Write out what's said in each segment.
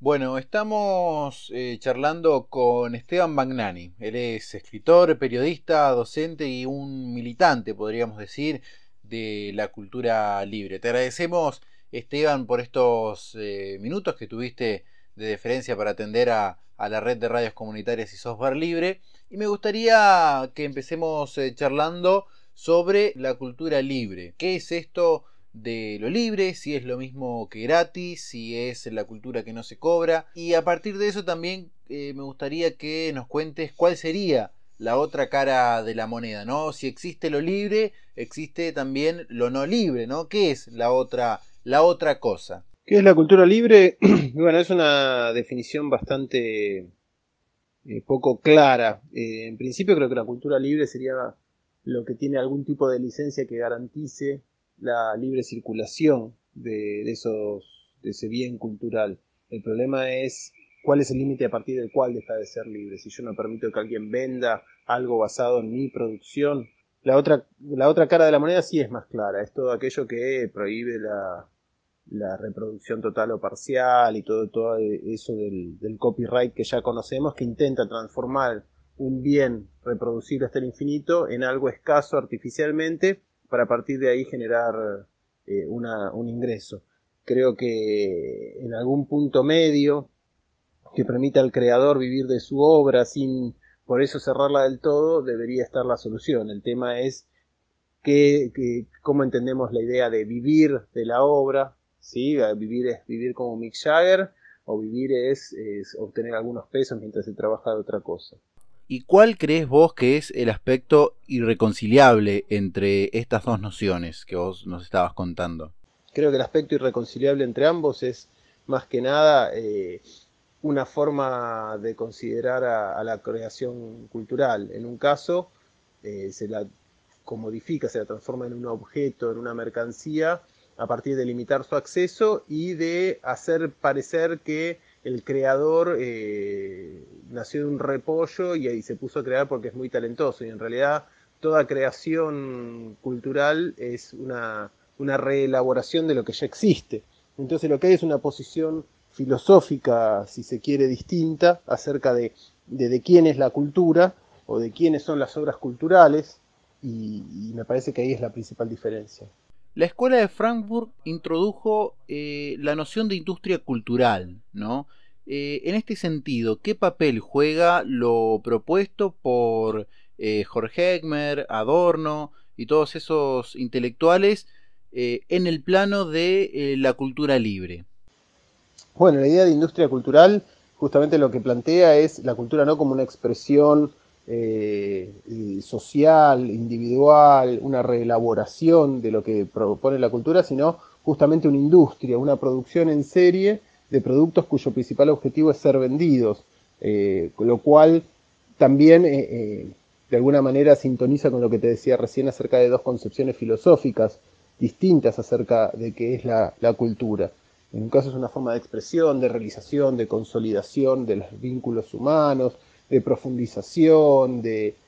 Bueno, estamos charlando con Esteban Magnani. Él es escritor, periodista, docente y un militante, podríamos decir, de la cultura libre. Te agradecemos, Esteban, por estos minutos que tuviste de deferencia para atender a la red de radios comunitarias y software libre. Y me gustaría que empecemos charlando sobre la cultura libre. ¿Qué es esto de lo libre, si es lo mismo que gratis, si es la cultura que no se cobra? Y a partir de eso también me gustaría que nos cuentes cuál sería la otra cara de la moneda, ¿no? Si existe lo libre, existe también lo no libre, ¿no? ¿Qué es la otra cosa? ¿Qué es la cultura libre? Bueno, es una definición bastante poco clara. En principio creo que la cultura libre sería lo que tiene algún tipo de licencia que garantice la libre circulación de ese bien cultural. El problema es cuál es el límite a partir del cual deja de ser libre. Si yo no permito que alguien venda algo basado en mi producción, la otra cara de la moneda sí es más clara. Es todo aquello que prohíbe la reproducción total o parcial y todo eso del copyright que ya conocemos, que intenta transformar un bien reproducible hasta el infinito en algo escaso artificialmente para a partir de ahí generar un ingreso. Creo que en algún punto medio que permita al creador vivir de su obra sin por eso cerrarla del todo, debería estar la solución. El tema es cómo entendemos la idea de vivir de la obra, ¿sí? Vivir es vivir como Mick Jagger, o vivir es obtener algunos pesos mientras se trabaja de otra cosa. ¿Y cuál crees vos que es el aspecto irreconciliable entre estas dos nociones que vos nos estabas contando? Creo que el aspecto irreconciliable entre ambos es más que nada una forma de considerar a la creación cultural. En un caso se la comodifica, se la transforma en un objeto, en una mercancía, a partir de limitar su acceso y de hacer parecer que el creador nació de un repollo y ahí se puso a crear porque es muy talentoso. Y en realidad toda creación cultural es una reelaboración de lo que ya existe. Entonces lo que hay es una posición filosófica, si se quiere, distinta acerca de quién es la cultura o de quiénes son las obras culturales, y me parece que ahí es la principal diferencia. La escuela de Frankfurt introdujo la noción de industria cultural, ¿no? En este sentido, ¿qué papel juega lo propuesto por Jorge Egmer, Adorno y todos esos intelectuales en el plano de la cultura libre? Bueno, la idea de industria cultural justamente lo que plantea es la cultura no como una expresión social, individual, una reelaboración de lo que propone la cultura, sino justamente una industria, una producción en serie de productos cuyo principal objetivo es ser vendidos, con lo cual también de alguna manera sintoniza con lo que te decía recién acerca de dos concepciones filosóficas distintas acerca de qué es la cultura. En un caso es una forma de expresión, de realización, de consolidación de los vínculos humanos, de profundización,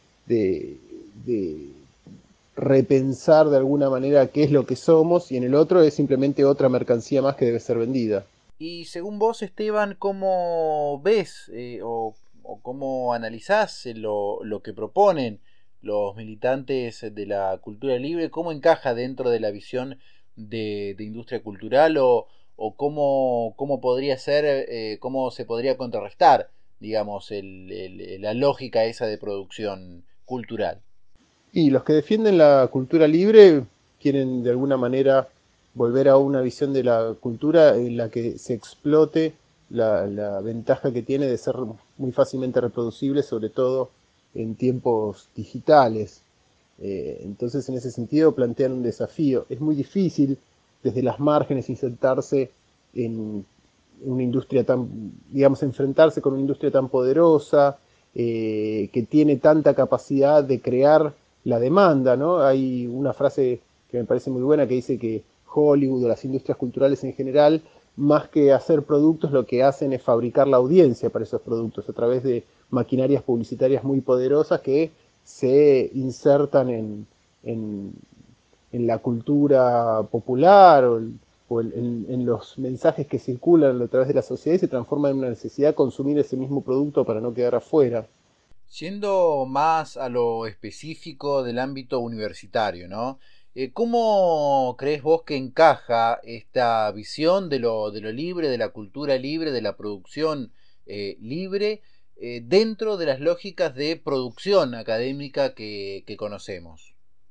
de repensar de alguna manera qué es lo que somos, y en el otro es simplemente otra mercancía más que debe ser vendida. Y según vos, Esteban, ¿cómo ves o cómo analizás lo que proponen los militantes de la cultura libre? ¿Cómo encaja dentro de la visión de industria cultural o cómo podría ser, cómo se podría contrarrestar, digamos, la lógica esa de producción cultural? Y los que defienden la cultura libre quieren de alguna manera volver a una visión de la cultura en la que se explote la ventaja que tiene de ser muy fácilmente reproducible, sobre todo en tiempos digitales. Entonces, en ese sentido, plantean un desafío. Es muy difícil desde las márgenes insertarse en una industria tan, digamos, enfrentarse con una industria tan poderosa, que tiene tanta capacidad de crear la demanda, ¿no? Hay una frase que me parece muy buena que dice que Hollywood o las industrias culturales en general, más que hacer productos, lo que hacen es fabricar la audiencia para esos productos a través de maquinarias publicitarias muy poderosas que se insertan en la cultura popular o en los mensajes que circulan a través de la sociedad y se transforma en una necesidad de consumir ese mismo producto para no quedar afuera. Yendo más a lo específico del ámbito universitario, ¿no? ¿Cómo crees vos que encaja esta visión de lo libre, de la cultura libre, de la producción libre, dentro de las lógicas de producción académica que conocemos?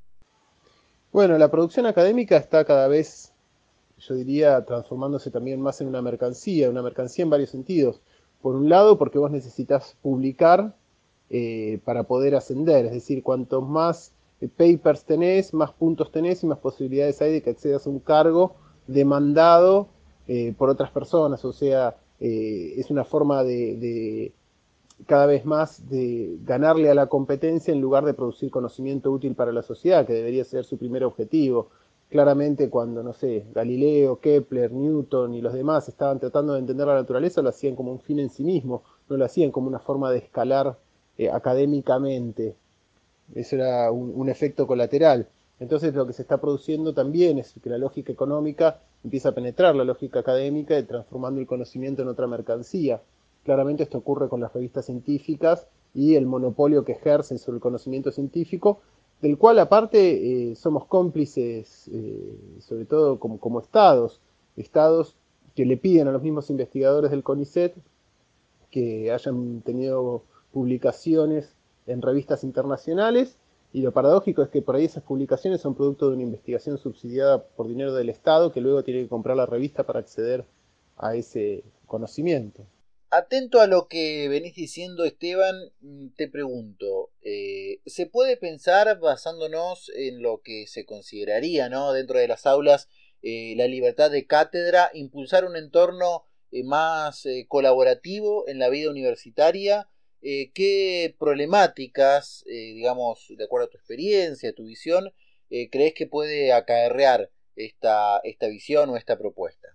Bueno, la producción académica está cada vez, yo diría, transformándose también más en una mercancía en varios sentidos. Por un lado, porque vos necesitas publicar para poder ascender, es decir, cuantos más papers tenés, más puntos tenés y más posibilidades hay de que accedas a un cargo demandado por otras personas, o sea, es una forma de cada vez más de ganarle a la competencia en lugar de producir conocimiento útil para la sociedad, que debería ser su primer objetivo. Claramente cuando, no sé, Galileo, Kepler, Newton y los demás estaban tratando de entender la naturaleza, lo hacían como un fin en sí mismo, no lo hacían como una forma de escalar académicamente. Eso era un efecto colateral. Entonces lo que se está produciendo también es que la lógica económica empieza a penetrar la lógica académica, transformando el conocimiento en otra mercancía. Claramente esto ocurre con las revistas científicas y el monopolio que ejercen sobre el conocimiento científico, del cual aparte somos cómplices, sobre todo como estados, estados que le piden a los mismos investigadores del CONICET que hayan tenido publicaciones en revistas internacionales, y lo paradójico es que por ahí esas publicaciones son producto de una investigación subsidiada por dinero del Estado que luego tiene que comprar la revista para acceder a ese conocimiento. Atento a lo que venís diciendo, Esteban, te pregunto, ¿se puede pensar, basándonos en lo que se consideraría, ¿no?, dentro de las aulas, la libertad de cátedra, impulsar un entorno más colaborativo en la vida universitaria? ¿Qué problemáticas, digamos, de acuerdo a tu experiencia, a tu visión, crees que puede acarrear esta visión o esta propuesta?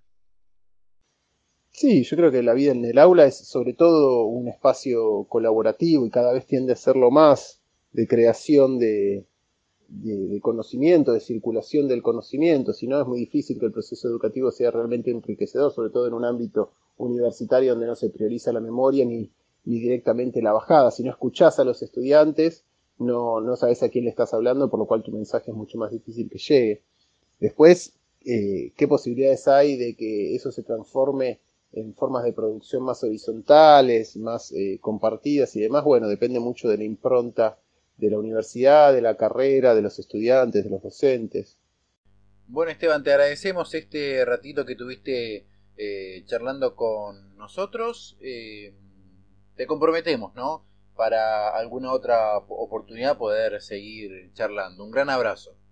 Sí, yo creo que la vida en el aula es sobre todo un espacio colaborativo y cada vez tiende a serlo más de creación de conocimiento, de circulación del conocimiento, si no es muy difícil que el proceso educativo sea realmente enriquecedor, sobre todo en un ámbito universitario donde no se prioriza la memoria ni directamente la bajada. Si no escuchás a los estudiantes, no sabes a quién le estás hablando, por lo cual tu mensaje es mucho más difícil que llegue. Después, ¿qué posibilidades hay de que eso se transforme en formas de producción más horizontales, más compartidas y demás? Bueno, depende mucho de la impronta de la universidad, de la carrera, de los estudiantes, de los docentes. Bueno, Esteban, te agradecemos este ratito que tuviste charlando con nosotros. Te comprometemos, ¿no? Para alguna otra oportunidad poder seguir charlando. Un gran abrazo.